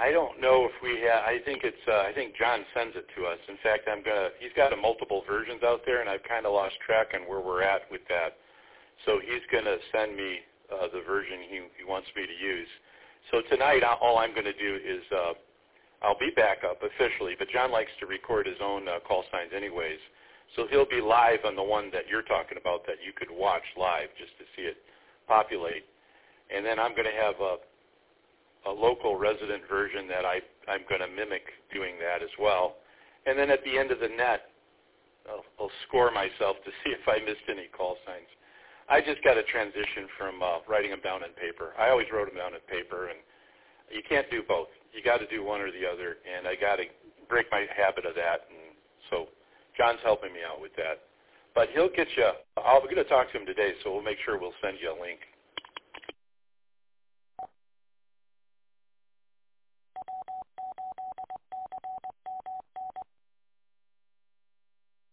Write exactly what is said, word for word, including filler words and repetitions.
I don't know if we have. I think it's. Uh, I think John sends it to us. In fact, I'm gonna. He's got a multiple versions out there, and I've kind of lost track on where we're at with that. So he's gonna send me uh, the version he, he wants me to use. So tonight, all I'm going to do is uh, I'll be back up officially, but John likes to record his own uh, call signs anyways. So he'll be live on the one that you're talking about that you could watch live just to see it populate. And then I'm going to have a a local resident version that I, I'm going to mimic doing that as well. And then at the end of the net, I'll, I'll score myself to see if I missed any call signs. I just got to transition from uh, writing them down on paper. I always wrote them down on paper, and you can't do both. You got to do one or the other, and I got to break my habit of that. And so John's helping me out with that. But he'll get you, I'm going to talk to him today, so we'll make sure we'll send you a link.